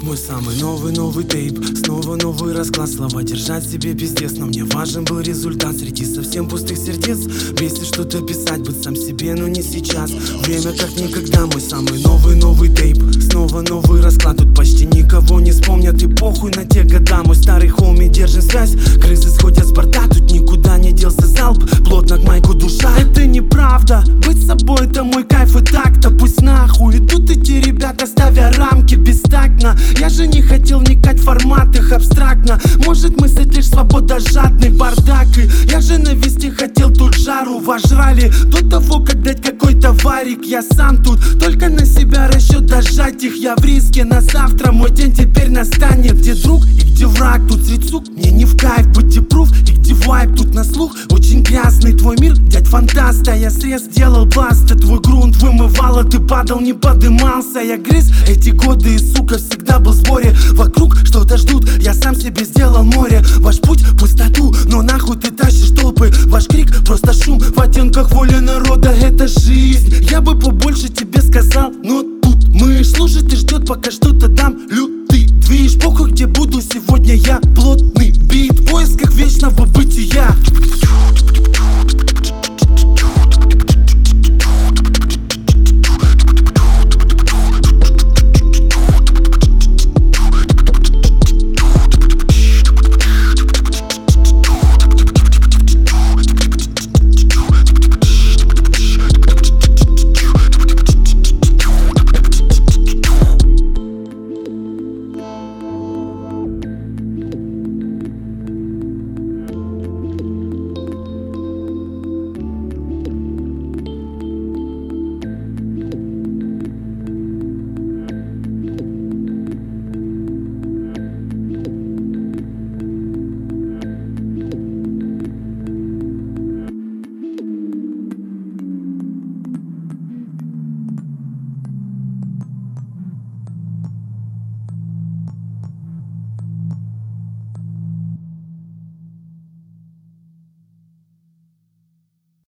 Мой самый новый тейп, снова новый расклад. Слова держать себе пиздец, но мне важен был результат. Среди совсем пустых сердец бесит что-то писать, быть сам себе, но не сейчас. Время как никогда, мой самый новый тейп, снова новый расклад. Тут почти никого не вспомнят, и похуй на те года. Мой старый хоуми держит связь, крысы сходят с борта. Тут никуда не делся залп, плотно к майку душа. Это неправда, быть собой это мой кайф, и так-то пусть нахуй идут эти ребята, ставя рамки бестактно. Я же не хотел вникать в формат их абстрактно. Может мыслить лишь свобода, жадный бардак. И я же навести хотел тут жару вожрали до того, как дать какой-то варик. Я сам тут, только на себя расчет дожать их. Я в риске на завтра, мой день теперь настанет. Где друг и где враг, тут средь сук мне не в кайф. Будьте пруф и где вайп, тут на слух очень грязный твой мир, дядь фантаста. Я срез делал баста, твой грунт вымывало, ты падал, не подымался. Я грыз эти годы и, сука, всегда был в сборе. Вокруг что-то ждут, я сам себе сделал море. Ваш путь в пустоту, но нахуй ты тащишь толпы. Ваш крик просто шум в оттенках воли народа. Это жизнь, я бы побольше тебе сказал, но тут мышь слушает и ждет, пока что-то дам лютый движ. Похуй где буду, сегодня я плотный бит.